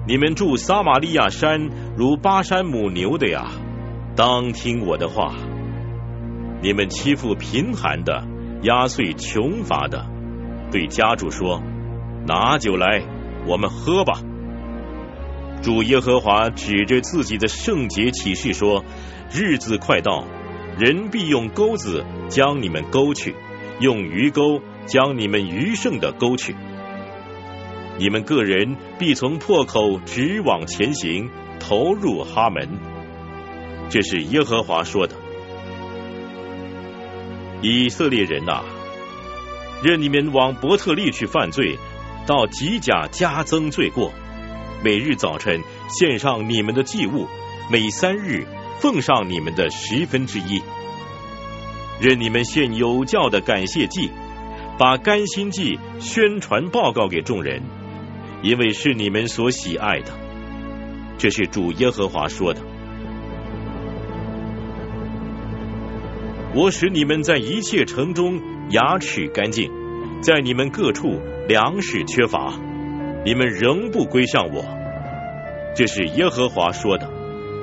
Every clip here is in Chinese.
你们住撒玛利亚山如巴山母牛的呀，当听我的话。你们欺负贫寒的，压碎穷乏的，对家主说：拿酒来，我们喝吧。主耶和华指着自己的圣洁启示说：日子快到，人必用钩子将你们勾去，用鱼钩将你们余剩的勾去。你们个人必从破口直往前行，投入哈门。这是耶和华说的。以色列人啊，任你们往伯特利去犯罪，到吉甲加增罪过。每日早晨献上你们的祭物，每3日奉上你们的1/10。任你们献有教的感谢祭，把甘心祭宣传报告给众人，因为是你们所喜爱的。这是主耶和华说的。我使你们在一切城中牙齿干净，在你们各处粮食缺乏，你们仍不归向我。这是耶和华说的。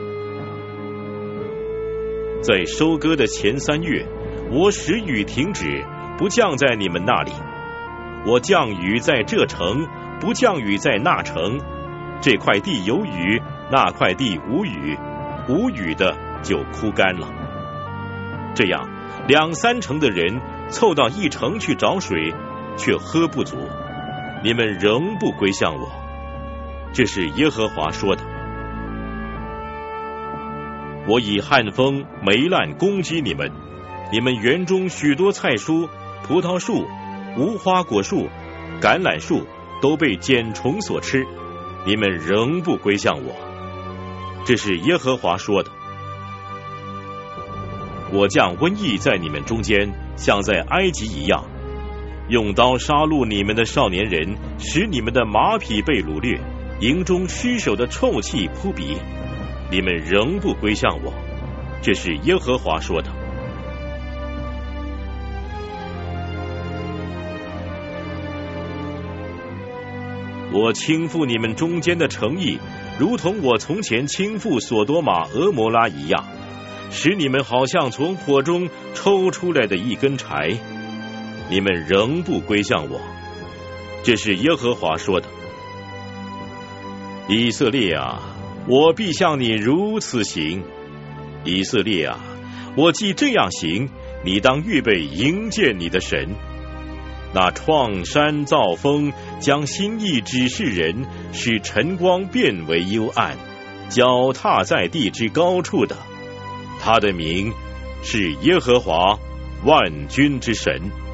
在收割的前3月，我使雨停止，不降在你们那里。我降雨在这城，不降雨在那城。这块地有雨，那块地无雨，无雨的就枯干了。这样2、3城的人凑到一城去找水，却喝不足，你们仍不归向我。这是耶和华说的。我以旱风、霉烂攻击你们，你们园中许多菜蔬、葡萄树、无花果树、橄榄树都被茧虫所吃，你们仍不归向我。这是耶和华说的。我降瘟疫在你们中间，像在埃及一样，用刀杀戮你们的少年人，使你们的马匹被掳掠，营中尸首的臭气扑鼻，你们仍不归向我。这是耶和华说的。我倾覆你们中间的城邑，如同我从前倾覆所多玛、俄摩拉一样，使你们好像从火中抽出来的一根柴，你们仍不归向我。这是耶和华说的。以色列啊，我必向你如此行。以色列啊，我既这样行，你当预备迎接你的神。那创山造风，将心意指示人，使晨光变为幽暗，脚踏在地之高处的，他的名是耶和华万军之神。